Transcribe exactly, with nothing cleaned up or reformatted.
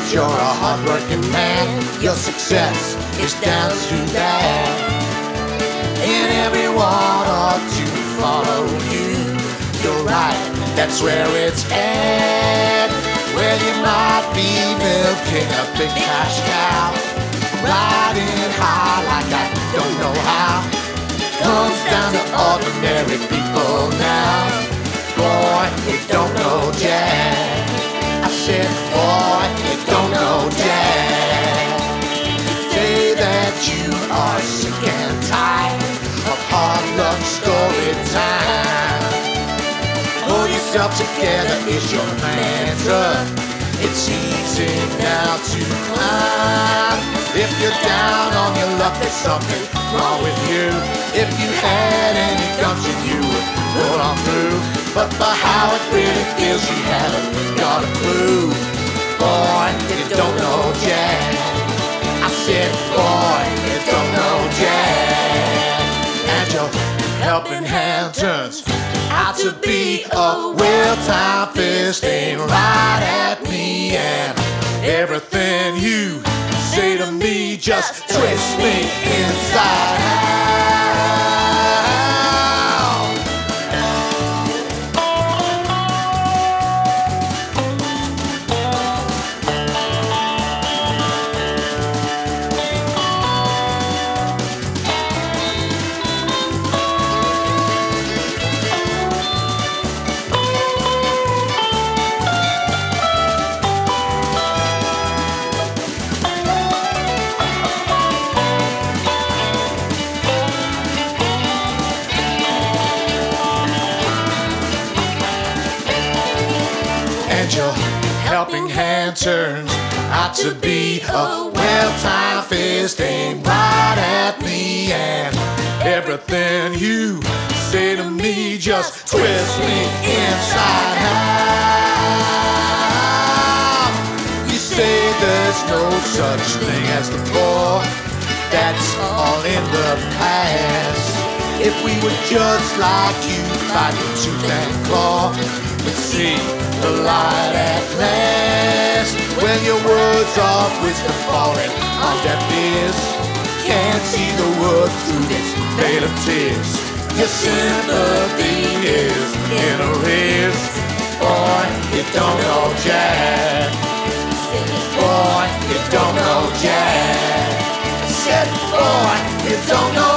you're a hard-working man, your success is down to that. And everyone ought to follow you. You're right, that's where it's at. Well, you might be milking a big cash cow, riding high like I don't know how. Comes down to ordinary people now. Boy, you don't know jack. I said, boy, you don't know jack. You say that you are sick and tired of hard luck story time. Pull yourself together is your mantra. It's easy now to climb. If you're down on your luck, there's something wrong with you. If you had any gumption, you would pull on through. But for how it really feels, you haven't got a clue. Boy, you don't know jack. I said, boy, you don't know jack. And your helping hand turns out to be a well-timed fist aimed right at me. And everything you say to me just twists me inside out. And your helping hand turns out to be a well-timed fist aimed right at me. And everything you say to me just twists me inside out. You say there's no such thing as the poor, that's all in the past. If we were just like you, fighting tooth and claw, we'd see the light at last. When your words of wisdom falling on deaf ears, can't see the wood through this veil of tears. Your sympathy is in arrears. Boy, you don't know jack. Boy, you don't know jack. I said, boy, you don't know